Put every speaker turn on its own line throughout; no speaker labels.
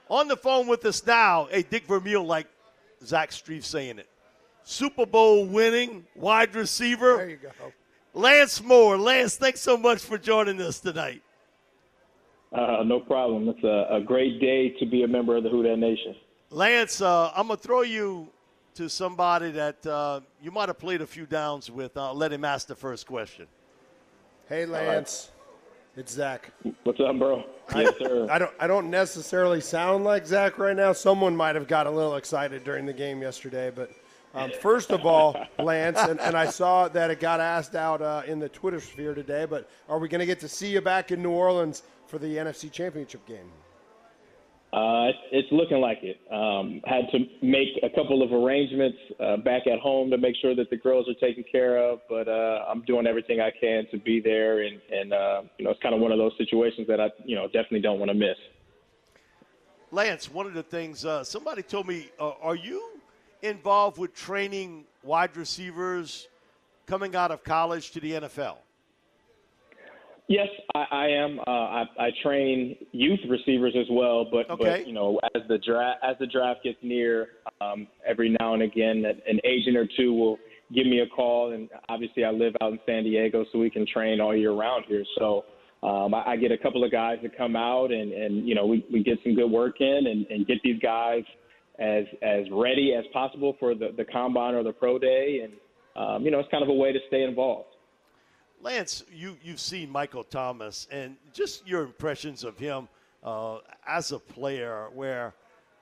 On the phone with us now, hey, Dick Vermeil, like Zach Strief saying it. Super Bowl winning wide receiver.
There you go.
Lance Moore. Lance, thanks so much for joining us tonight.
No problem. It's a great day to be a member of the Who Dat Nation.
Lance, I'm going to throw you to somebody that you might have played a few downs with. I'll let him ask the first question.
Hey, Lance. It's Zach.
What's up, bro? Yes, sir.
I don't necessarily sound like Zach right now. Someone might have got a little excited during the game yesterday. But first of all, Lance, and I saw that it got asked out in the Twitter sphere today, but are we going to get to see you back in New Orleans for the NFC Championship game?
It's looking like it. Had to make a couple of arrangements back at home to make sure that the girls are taken care of, but I'm doing everything I can to be there, and it's kind of one of those situations that I definitely don't want to miss.
Lance, one of the things somebody told me, are you involved with training wide receivers coming out of college to the NFL?
Yes, I am. I train youth receivers as well, but as the draft gets near, every now and again, an agent or two will give me a call, and obviously I live out in San Diego, so we can train all year round here. So I get a couple of guys to come out, and we get some good work in, and get these guys as ready as possible for the combine or the pro day, and it's kind of a way to stay involved.
Lance, you've seen Michael Thomas, and just your impressions of him as a player where,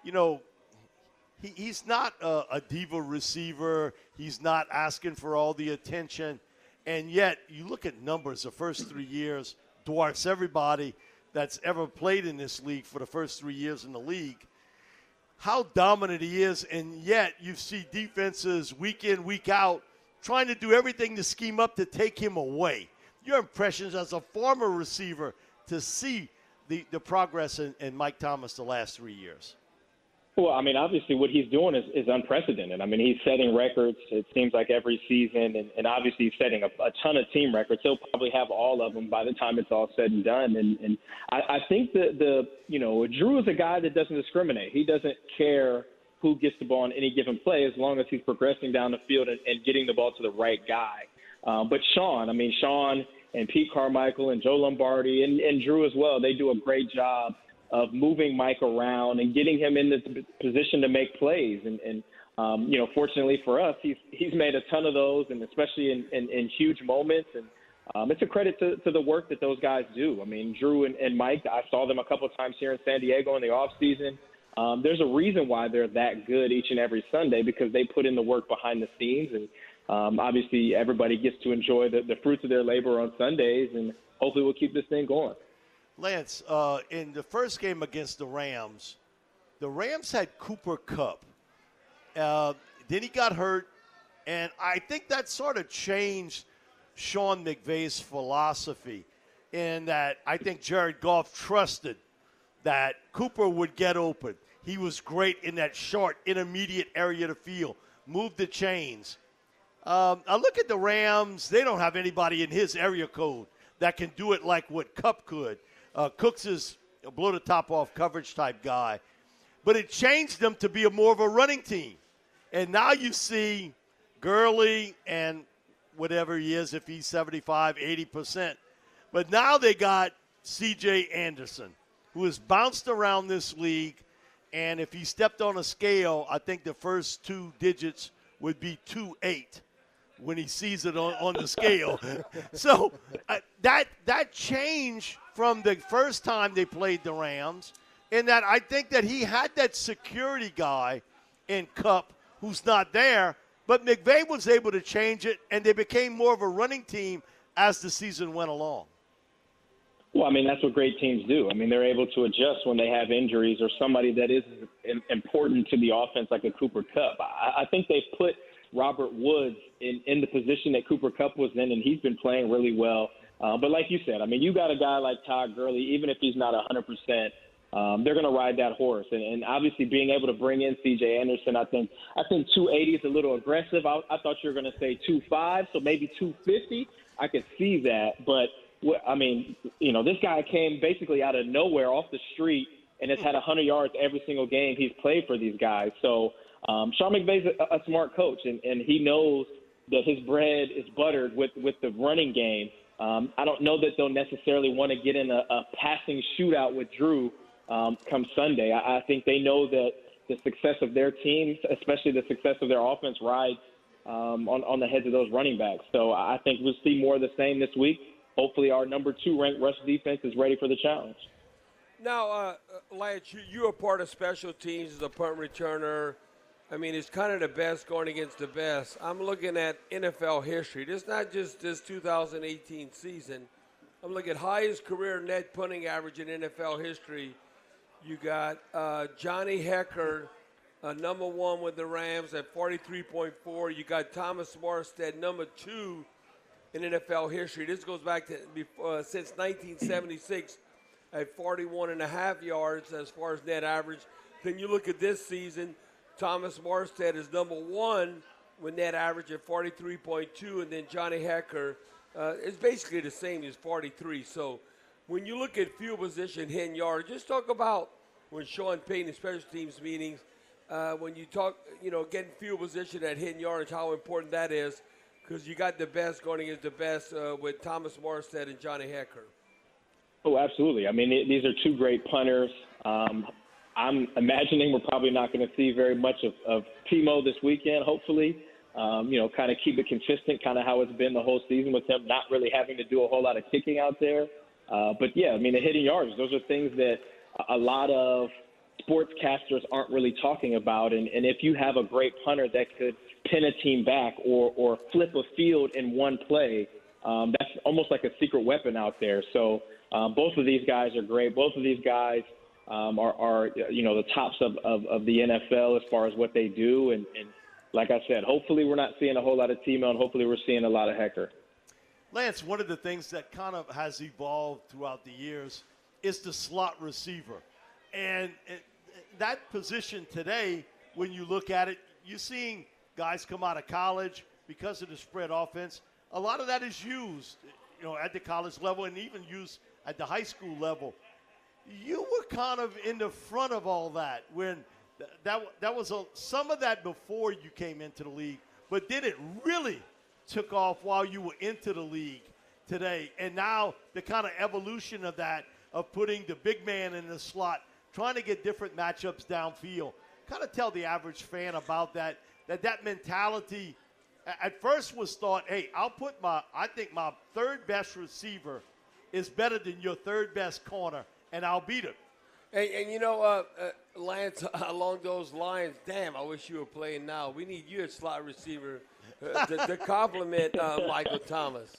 he's not a diva receiver. He's not asking for all the attention. And yet you look at numbers the first 3 years, dwarfs everybody that's ever played in this league for the first 3 years in the league. How dominant he is, and yet you see defenses week in, week out, trying to do everything to scheme up to take him away. Your impressions as a former receiver to see the progress in Mike Thomas the last 3 years?
Well, I mean, obviously what he's doing is unprecedented. I mean, he's setting records, it seems like, every season, and obviously he's setting a ton of team records. He'll probably have all of them by the time it's all said and done. And I think that Drew is a guy that doesn't discriminate. He doesn't care who gets the ball on any given play as long as he's progressing down the field and getting the ball to the right guy. But Sean and Pete Carmichael and Joe Lombardi and Drew as well, they do a great job of moving Mike around and getting him in the position to make plays. And fortunately for us, he's made a ton of those, and especially in huge moments. And it's a credit to the work that those guys do. I mean, Drew and Mike, I saw them a couple of times here in San Diego in the offseason. There's a reason why they're that good each and every Sunday, because they put in the work behind the scenes. And obviously everybody gets to enjoy the fruits of their labor on Sundays, and hopefully we'll keep this thing going.
Lance, in the first game against the Rams had Cooper Kupp. Then he got hurt, and I think that sort of changed Sean McVay's philosophy in that I think Jared Goff trusted that Cooper would get open. He was great in that short, intermediate area of the field, moved the chains. I look at the Rams. They don't have anybody in his area code that can do it like what Kupp could. Cooks is a blow-the-top-off coverage type guy. But it changed them to be more of a running team. And now you see Gurley and whatever he is, if he's 75, 80%. But now they got C.J. Anderson, who has bounced around this league, and if he stepped on a scale, I think the first two digits would be 2.8 when he sees it on the scale. So that change from the first time they played the Rams, in that I think that he had that security guy in Kupp who's not there, but McVay was able to change it, and they became more of a running team as the season went along.
Well, I mean, that's what great teams do. I mean, they're able to adjust when they have injuries or somebody that is important to the offense like a Cooper Kupp. I think they've put Robert Woods in the position that Cooper Kupp was in, and he's been playing really well. But like you said, I mean, you got a guy like Todd Gurley, even if he's not 100%, they're going to ride that horse. And obviously being able to bring in C.J. Anderson, I think 280 is a little aggressive. I thought you were going to say 2.5, so maybe 250. I could see that. But, I mean, this guy came basically out of nowhere off the street and has had 100 yards every single game he's played for these guys. So Sean McVay's a smart coach, and he knows that his bread is buttered with the running game. I don't know that they'll necessarily want to get in a passing shootout with Drew come Sunday. I think they know that the success of their teams, especially the success of their offense, rides on the heads of those running backs. So I think we'll see more of the same this week. Hopefully our number 2 ranked rush defense is ready for the challenge.
Now, Lance, you are part of special teams as a punt returner. I mean, it's kind of the best going against the best. I'm looking at NFL history. This is not just this 2018 season. I'm looking at highest career net punting average in NFL history. You got Johnny Hekker, number 1 with the Rams at 43.4. You got Thomas Morstead, number 2 in NFL history. This goes back to since 1976 at 41.5 yards as far as net average. Then you look at this season, Thomas Morstead is number 1 with net average at 43.2, and then Johnny Hekker is basically the same as 43. So when you look at field position, hitting yards, just talk about when Sean Payton in special teams meetings, when you talk, getting field position at hitting yards, how important that is, because you got the best going against the best with Thomas Morstead and Johnny Hekker.
Oh, absolutely. I mean, these are 2 great punters. I'm imagining we're probably not going to see very much of Timo this weekend, hopefully. Kind of keep it consistent, kind of how it's been the whole season with him not really having to do a whole lot of kicking out there. But, yeah, I mean, the hitting yards, those are things that a lot of sportscasters aren't really talking about. And if you have a great punter that could pin a team back or flip a field in one play, that's almost like a secret weapon out there. So both of these guys are great. Both of these guys are the tops of the NFL as far as what they do. And like I said, hopefully we're not seeing a whole lot of Timo, and hopefully we're seeing a lot of Hekker.
Lance, one of the things that kind of has evolved throughout the years is the slot receiver. And that position today, when you look at it, you're seeing guys come out of college because of the spread offense. A lot of that is used, at the college level and even used at the high school level. You were kind of in the front of all that when that was some of that before you came into the league, but then it really took off while you were into the league today. And now the kind of evolution of that, of putting the big man in the slot, trying to get different matchups downfield. Kind of tell the average fan about that mentality at first was thought, hey, I think my third best receiver is better than your third best corner, and I'll beat him.
And Lance, along those lines, damn, I wish you were playing now. We need you at slot receiver to compliment Michael Thomas.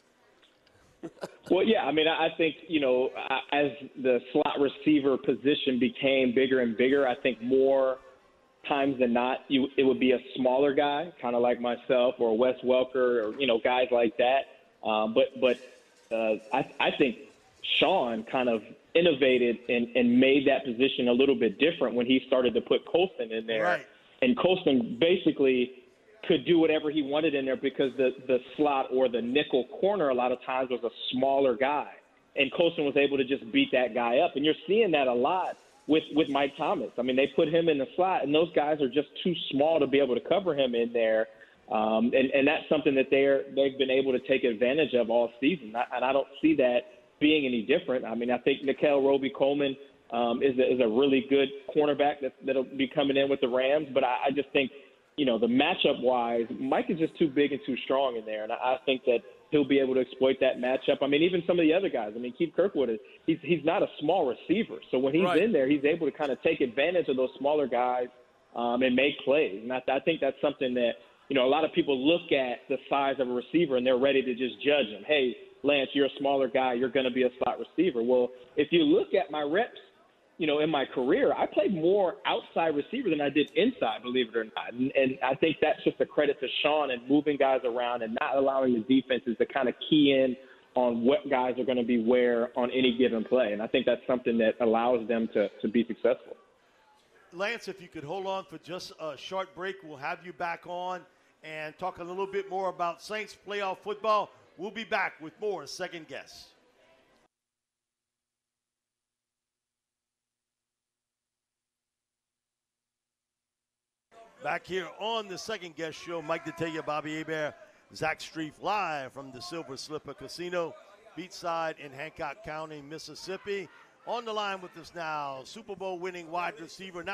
Well, yeah, I mean, I think, as the slot receiver position became bigger and bigger, I think more times than not, it would be a smaller guy, kind of like myself or Wes Welker or, guys like that. But I think Sean kind of innovated and made that position a little bit different when he started to put Colston in there.
Right.
And Colston basically could do whatever he wanted in there because the slot or the nickel corner a lot of times was a smaller guy. And Colston was able to just beat that guy up. And you're seeing that a lot with Mike Thomas. I mean, they put him in the slot, and those guys are just too small to be able to cover him in there. And that's something that they've been able to take advantage of all season. And I don't see that being any different. I mean, I think Nickel Roby-Coleman is a really good cornerback that'll be coming in with the Rams. But I just think, the matchup-wise, Mike is just too big and too strong in there. And I think that he'll be able to exploit that matchup. I mean, even some of the other guys. I mean, Keith Kirkwood, he's not a small receiver. So when he's in there, he's able to kind of take advantage of those smaller guys and make plays. And I think that's something that, a lot of people look at the size of a receiver and they're ready to just judge him. Hey, Lance, you're a smaller guy. You're going to be a slot receiver. Well, if you look at my reps, in my career, I played more outside receiver than I did inside, believe it or not. And I think that's just a credit to Sean and moving guys around and not allowing the defenses to kind of key in on what guys are going to be where on any given play. And I think that's something that allows them to be successful.
Lance, if you could hold on for just a short break, we'll have you back on and talk a little bit more about Saints playoff football. We'll be back with more Second Guess. Back here on the second guest show, Mike Detillier, Bobby Hebert, Zach Streif, live from the Silver Slipper Casino, beachside in Hancock County, Mississippi. On the line with us now, Super Bowl winning wide receiver,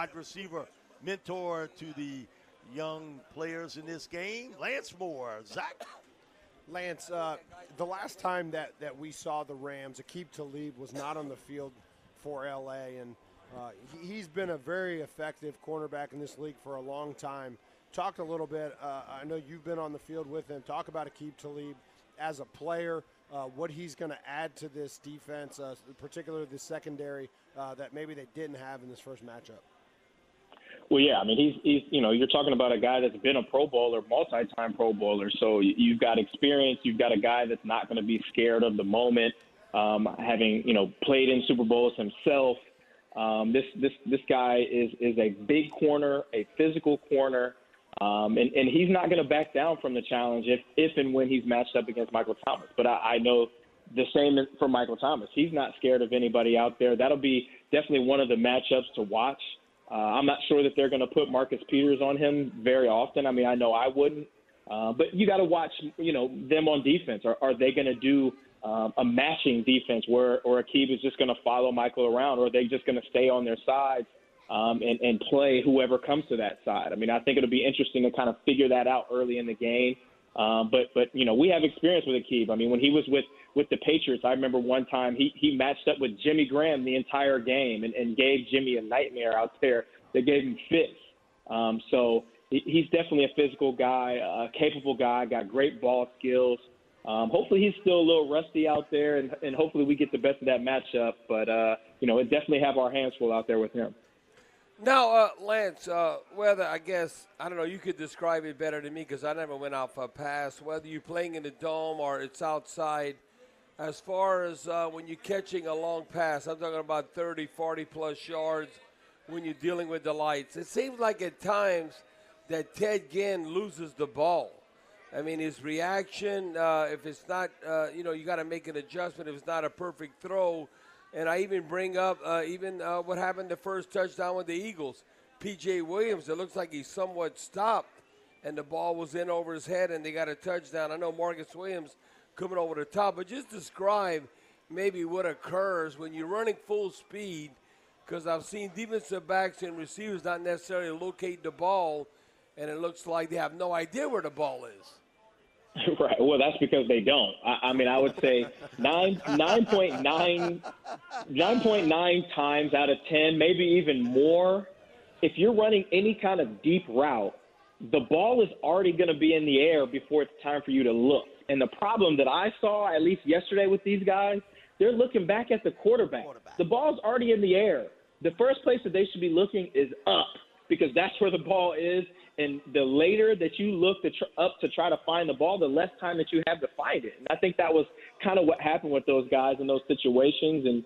mentor to the young players in this game, Lance Moore. Zach?
Lance, the last time that we saw the Rams, Aqib Talib was not on the field for L.A., and he's been a very effective cornerback in this league for a long time. Talk a little bit, I know you've been on the field with him. Talk about Aqib Talib as a player, what he's going to add to this defense, particularly the secondary that maybe they didn't have in this first matchup.
Well, yeah, I mean, he's you're talking about a guy that's been a Pro Bowler, multi-time Pro Bowler. So you've got experience. You've got a guy that's not going to be scared of the moment, having, played in Super Bowls himself. This guy is a big corner, a physical corner, and he's not going to back down from the challenge if and when he's matched up against Michael Thomas. But I know the same for Michael Thomas. He's not scared of anybody out there. That'll be definitely one of the matchups to watch. I'm not sure that they're going to put Marcus Peters on him very often. I mean, I know I wouldn't. But you got to watch, them on defense. Are they going to do a matching defense where Aqib is just going to follow Michael around, or are they just going to stay on their sides and play whoever comes to that side? I mean, I think it'll be interesting to kind of figure that out early in the game. But we have experience with Aqib. I mean, when he was with the Patriots, I remember one time he matched up with Jimmy Graham the entire game and gave Jimmy a nightmare out there. They gave him fits. So he's definitely a physical guy, a capable guy, got great ball skills. Hopefully he's still a little rusty out there, and hopefully we get the best of that matchup. But, it definitely have our hands full out there with him.
Now, Lance, whether, I don't know, you could describe it better than me because I never went out for a pass, whether you're playing in the dome or it's outside, as far as when you're catching a long pass, I'm talking about 30, 40-plus yards when you're dealing with the lights. It seems like at times that Ted Ginn loses the ball. I mean, his reaction, if it's not, you got to make an adjustment if it's not a perfect throw. And I even bring up what happened the first touchdown with the Eagles. P.J. Williams, it looks like he somewhat stopped, and the ball was in over his head, and they got a touchdown. I know Marcus Williams coming over the top, but just describe maybe what occurs when you're running full speed, because I've seen defensive backs and receivers not necessarily locate the ball, and it looks like they have no idea where the ball is.
Right. Well, that's because they don't. I mean, I would say 9.9 times out of 10, maybe even more. If you're running any kind of deep route, the ball is already going to be in the air before it's time for you to look. And the problem that I saw, at least yesterday with these guys, they're looking back at the quarterback. The ball's already in the air. The first place that they should be looking is up, because that's where the ball is. And the later that you look up to try to find the ball, the less time that you have to find it. And I think that was kind of what happened with those guys in those situations. And,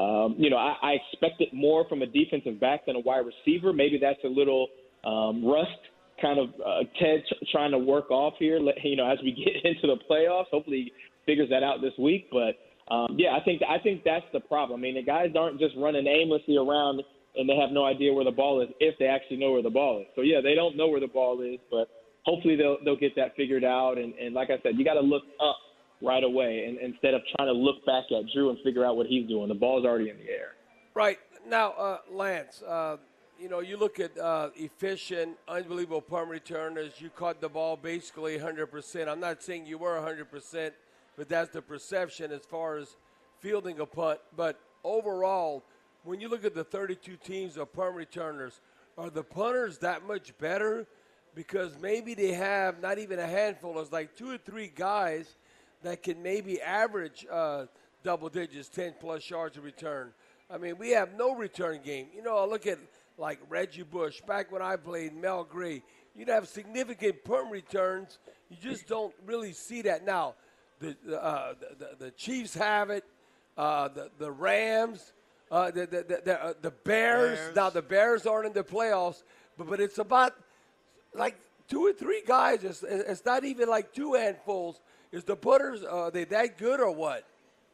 I expected more from a defensive back than a wide receiver. Maybe that's a little rust kind of Ted trying to work off here, as we get into the playoffs. Hopefully he figures that out this week. But, I think that's the problem. I mean, the guys aren't just running aimlessly around and they have no idea where the ball is if they actually know where the ball is. So, yeah, they don't know where the ball is, but hopefully they'll get that figured out. And like I said, you got to look up right away and instead of trying to look back at Drew and figure out what he's doing. The ball's already in the air.
Right. Now, Lance, you look at efficient, unbelievable punt returners. You caught the ball basically 100%. I'm not saying you were 100%, but that's the perception as far as fielding a punt. But overall, when you look at the 32 teams of punt returners, are the punters that much better? Because maybe they have not even a handful. It's like 2 or 3 guys that can maybe average double digits, 10-plus yards of return. I mean, we have no return game. I look at like Reggie Bush. Back when I played, Mel Gray, you'd have significant punt returns. You just don't really see that now. The Chiefs have it. The Rams. The Bears. Now, the Bears aren't in the playoffs, but it's about like 2 or 3 guys. It's not even like 2 handfuls. Is the punters, are they that good or what?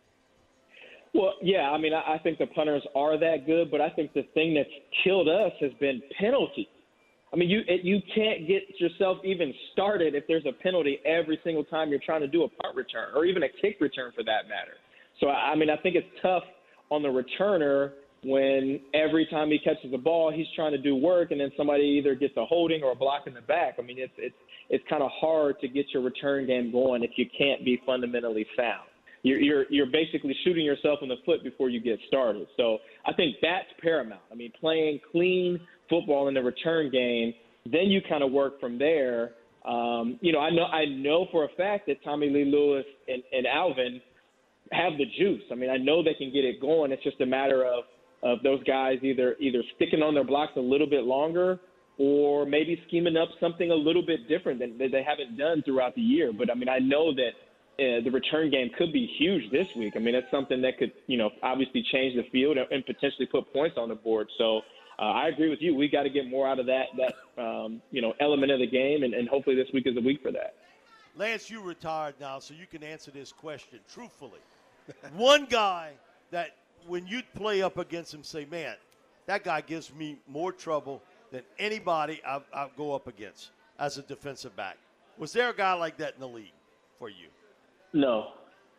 Well, yeah, I mean, I think the punters are that good, but I think the thing that's killed us has been penalties. I mean, you can't get yourself even started if there's a penalty every single time you're trying to do a punt return or even a kick return for that matter. So, I mean, I think it's tough on the returner when every time he catches the ball, he's trying to do work, and then somebody either gets a holding or a block in the back. I mean, it's kind of hard to get your return game going if you can't be fundamentally sound. You're basically shooting yourself in the foot before you get started. So I think that's paramount. I mean, playing clean football in the return game, then you kind of work from there. I know for a fact that Tommy Lee Lewis and Alvin have the juice. I mean, I know they can get it going. It's just a matter of those guys either sticking on their blocks a little bit longer or maybe scheming up something a little bit different than they haven't done throughout the year. But, I mean, I know that the return game could be huge this week. I mean, it's something that could, obviously change the field and potentially put points on the board. So I agree with you. We got to get more out of that element of the game, and hopefully this week is a week for that.
Lance, you retired now, so you can answer this question truthfully. One guy that when you play up against him, say, man, that guy gives me more trouble than anybody I'll go up against as a defensive back. Was there a guy like that in the league for you?
No.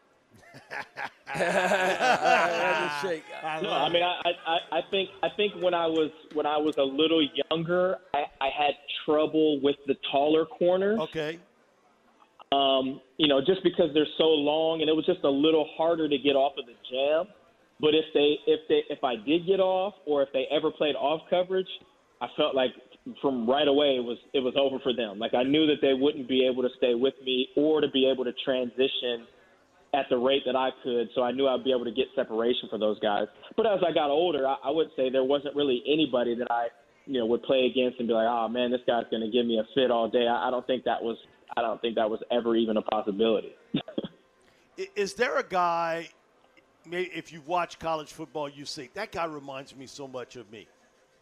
I had to shake.
No, I mean, I think when I was a little younger, I had trouble with the taller corners.
Okay.
Just because they're so long, and it was just a little harder to get off of the jam. But if I did get off, or if they ever played off coverage, I felt like from right away it was over for them. Like I knew that they wouldn't be able to stay with me or to be able to transition at the rate that I could. So I knew I'd be able to get separation for those guys. But as I got older, I would say there wasn't really anybody that I would play against and be like, oh man, this guy's going to give me a fit all day. I don't think that was ever even a possibility.
Is there a guy, maybe if you've watched college football, you say, that guy reminds me so much of me?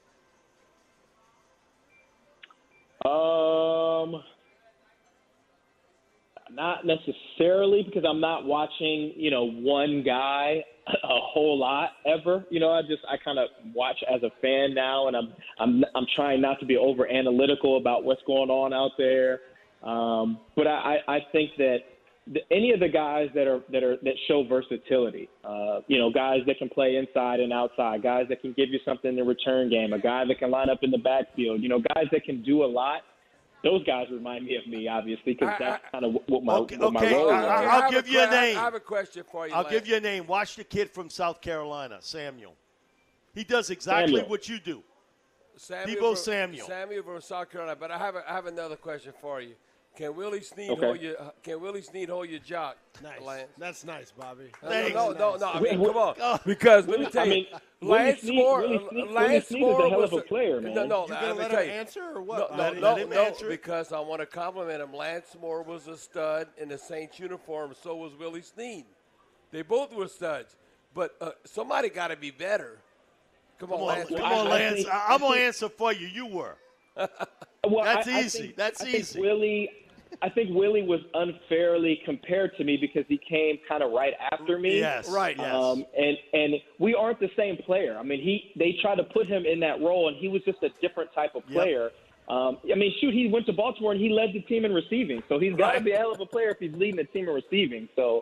Not necessarily, because I'm not watching, one guy a whole lot ever. I kind of watch as a fan now, and I'm trying not to be over analytical about what's going on out there. But I think that any of the guys that show versatility, guys that can play inside and outside, guys that can give you something in the return game, a guy that can line up in the backfield, guys that can do a lot. Those guys remind me of me, obviously, because that's kind of what my role is.
I'll give you a name.
I have a question for you.
I'll give you a name. Watch the kid from South Carolina, Samuel. He does exactly what you do. Deebo Samuel.
Samuel from South Carolina. But I have another question for you. Can Willie Snead hold your jock?
Nice.
Lance?
That's nice, Bobby.
Thanks.
No. I mean, come on. Because let me tell you, Lance Moore
is a hell of a player, man.
You gonna let him answer or what?
No.
Because I want to compliment him. Lance Moore was a stud in the Saints uniform. So was Willie Snead. They both were studs. But somebody got to be better. Come on, Lance.
I'm gonna answer for you. You were.
Well,
That's easy. That's easy.
I think Willie was unfairly compared to me because he came kind of right after me.
Yes, right. Yes.
And we aren't the same player. I mean, they tried to put him in that role, and he was just a different type of player. Yep. He went to Baltimore and he led the team in receiving, so he's got to be a hell of a player if he's leading the team in receiving. So,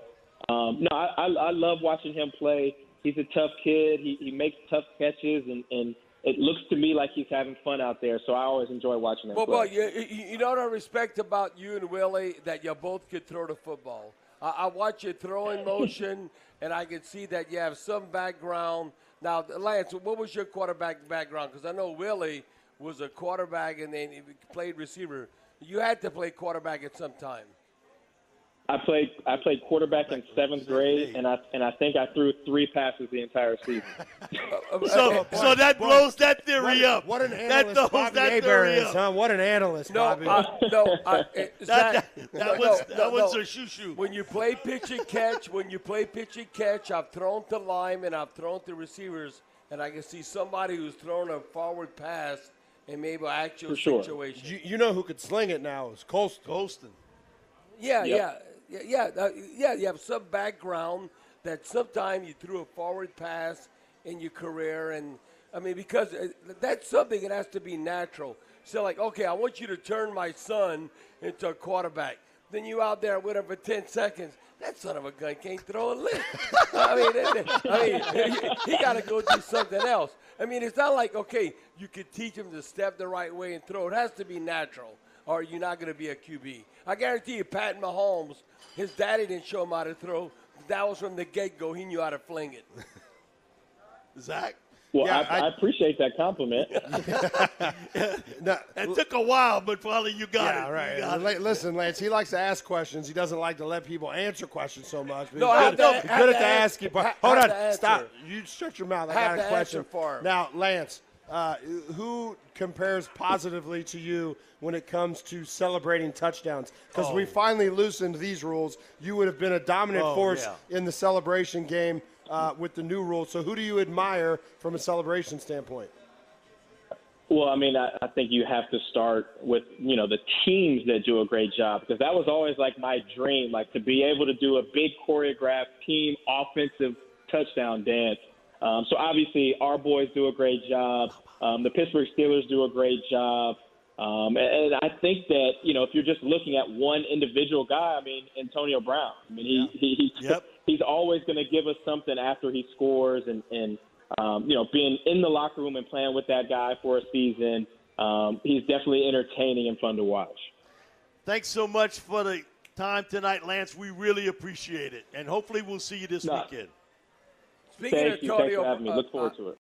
I love watching him play. He's a tough kid. He makes tough catches, and it looks to me like he's having fun out there, so I always enjoy watching him play.
Well, you know what I respect about you and Willie? That you both could throw the football. I watch you throw in motion, and I can see that you have some background. Now, Lance, what was your quarterback background? Because I know Willie was a quarterback and then he played receiver. You had to play quarterback at some time.
I played quarterback in seventh grade, and I think I threw 3 passes the entire season.
So that blows that theory up.
What an analyst
that
Bobby
that
Hebert is,
up.
huh? What an analyst, Bobby.
That was a shoo-shoo.
When you play pitch and catch, I've thrown to linemen, I've thrown to receivers, and I can see somebody who's thrown a forward pass in maybe an actual situation.
You know who could sling it now is Colston.
Yeah. You have some background that sometime you threw a forward pass in your career, and I mean, because that's something that has to be natural. So, like, okay, I want you to turn my son into a quarterback. Then you out there with him for 10 seconds. That son of a gun can't throw a lick. He got to go do something else. I mean, it's not like, okay, you could teach him to step the right way and throw. It has to be natural, or you're not going to be a QB. I guarantee you, Pat Mahomes, his daddy didn't show him how to throw. That was from the get-go. He knew how to fling it.
Zach?
Well,
Yeah,
I appreciate that compliment.
It took a while, but finally you got it.
Yeah, right.
You got it.
Listen, Lance, he likes to ask questions. He doesn't like to let people answer questions so much.
No, I have to-
good
have
at
to
the asking. Hold
have
on.
to answer.
Stop. You shut your mouth. I
Have
got a
to
question
answer for him.
Now, Lance, who compares positively to you when it comes to celebrating touchdowns? Because we finally loosened these rules. You would have been a dominant force in the celebration game with the new rules. So who do you admire from a celebration standpoint?
Well, I mean, I think you have to start with, the teams that do a great job, because that was always like my dream, like to be able to do a big choreographed team offensive touchdown dance. So obviously our boys do a great job. The Pittsburgh Steelers do a great job. And I think that, if you're just looking at one individual guy, I mean, Antonio Brown, I mean, he's always going to give us something after he scores and being in the locker room and playing with that guy for a season. He's definitely entertaining and fun to watch.
Thanks so much for the time tonight, Lance. We really appreciate it. And hopefully we'll see you this weekend.
Speaking
Thank
of
you.
Antonio,
Thanks for having me. Look forward to it.